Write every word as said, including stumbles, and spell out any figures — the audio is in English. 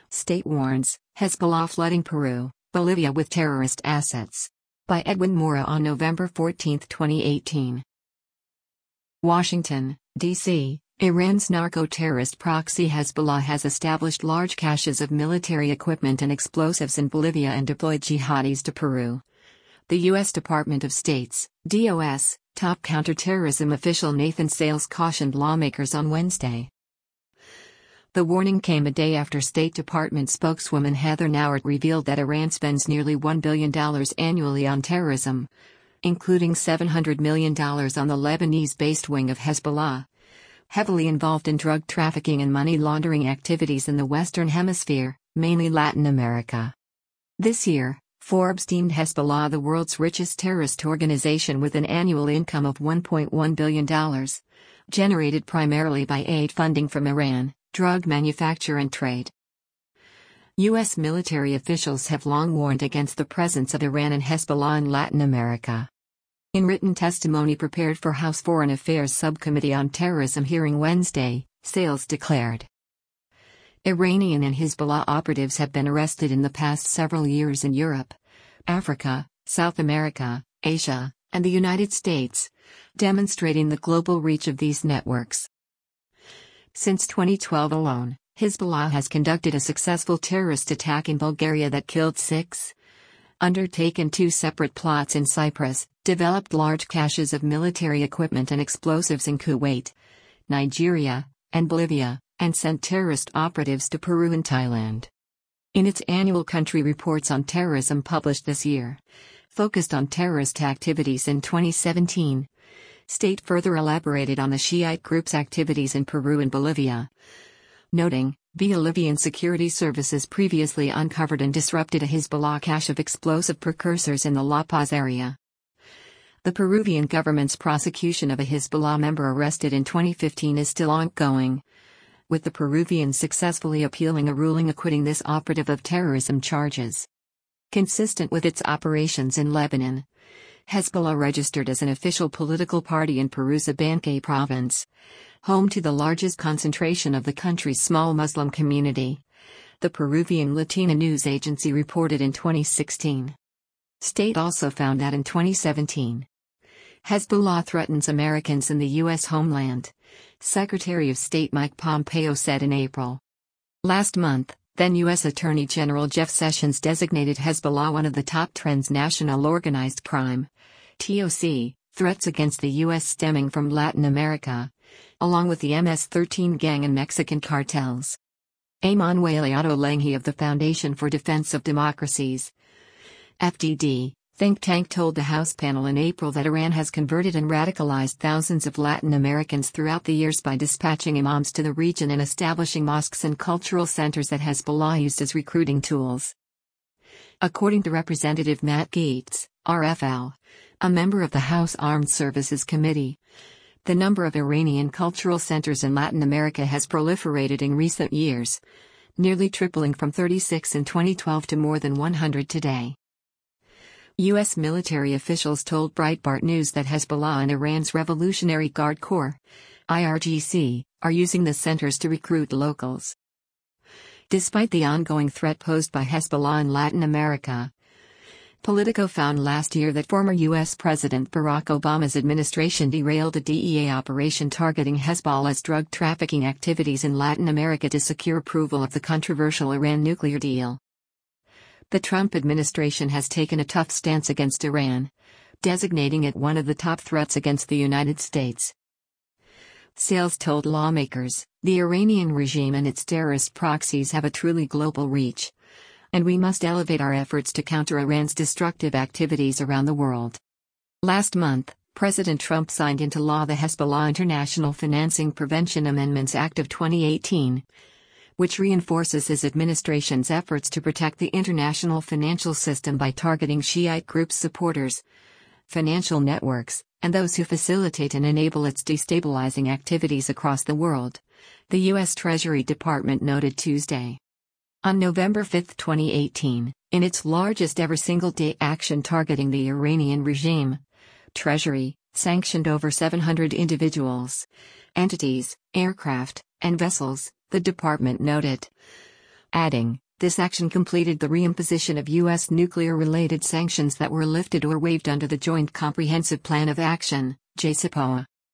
State warns, Hezbollah flooding Peru, Bolivia with terrorist assets. By Edwin Mora on November fourteenth, twenty eighteen. Washington, D C Iran's narco-terrorist proxy Hezbollah has established large caches of military equipment and explosives in Bolivia and deployed jihadis to Peru. The U S Department of State's D O S top counterterrorism official Nathan Sales cautioned lawmakers on Wednesday. The warning came a day after State Department spokeswoman Heather Nauert revealed that Iran spends nearly one billion dollars annually on terrorism, including seven hundred million dollars on the Lebanese-based wing of Hezbollah, heavily involved in drug trafficking and money laundering activities in the Western Hemisphere, mainly Latin America. This year, Forbes deemed Hezbollah the world's richest terrorist organization with an annual income of one point one billion dollars, generated primarily by aid funding from Iran, drug manufacture and trade. U S military officials have long warned against the presence of Iran and Hezbollah in Latin America. In written testimony prepared for House Foreign Affairs Subcommittee on Terrorism hearing Wednesday, Sales declared, Iranian and Hezbollah operatives have been arrested in the past several years in Europe, Africa, South America, Asia, and the United States, demonstrating the global reach of these networks. Since twenty twelve alone, Hezbollah has conducted a successful terrorist attack in Bulgaria that killed six, undertaken two separate plots in Cyprus, developed large caches of military equipment and explosives in Kuwait, Nigeria, and Bolivia, and sent terrorist operatives to Peru and Thailand. In its annual country reports on terrorism published this year, focused on terrorist activities in twenty seventeen, State further elaborated on the Shiite group's activities in Peru and Bolivia, noting, Bolivian security services previously uncovered and disrupted a Hezbollah cache of explosive precursors in the La Paz area. The Peruvian government's prosecution of a Hezbollah member arrested in twenty fifteen is still ongoing, with the Peruvians successfully appealing a ruling acquitting this operative of terrorism charges. Consistent with its operations in Lebanon, Hezbollah registered as an official political party in Peru's Abancay province, home to the largest concentration of the country's small Muslim community, the Peruvian Latina news agency reported in twenty sixteen. State also found that in twenty seventeen, Hezbollah threatens Americans in the U S homeland, Secretary of State Mike Pompeo said in April. Last month, then U S Attorney General Jeff Sessions designated Hezbollah one of the top transnational organized crime (T O C) threats against the U S stemming from Latin America, along with the M S thirteen gang and Mexican cartels. Emanueliano Lengi of the Foundation for Defense of Democracies, F D D, think tank told the House panel in April that Iran has converted and radicalized thousands of Latin Americans throughout the years by dispatching imams to the region and establishing mosques and cultural centers that Hezbollah used as recruiting tools. According to Representative Matt Gaetz, R F L, a member of the House Armed Services Committee, the number of Iranian cultural centers in Latin America has proliferated in recent years, nearly tripling from thirty-six in twenty twelve to more than one hundred today. U S military officials told Breitbart News that Hezbollah and Iran's Revolutionary Guard Corps, I R G C, are using the centers to recruit locals. Despite the ongoing threat posed by Hezbollah in Latin America, Politico found last year that former U S President Barack Obama's administration derailed a D E A operation targeting Hezbollah's drug trafficking activities in Latin America to secure approval of the controversial Iran nuclear deal. The Trump administration has taken a tough stance against Iran, designating it one of the top threats against the United States. Sales told lawmakers, the Iranian regime and its terrorist proxies have a truly global reach, and we must elevate our efforts to counter Iran's destructive activities around the world. Last month, President Trump signed into law the Hezbollah International Financing Prevention Amendments Act of twenty eighteen, which reinforces his administration's efforts to protect the international financial system by targeting Shiite groups' supporters, financial networks, and those who facilitate and enable its destabilizing activities across the world, the U S Treasury Department noted Tuesday. On November fifth, twenty eighteen, in its largest ever single-day action targeting the Iranian regime, Treasury sanctioned over seven hundred individuals, entities, aircraft, and vessels, the department noted. adding, "This action completed the reimposition of U S nuclear-related sanctions that were lifted or waived under the Joint Comprehensive Plan of Action, J C P O A."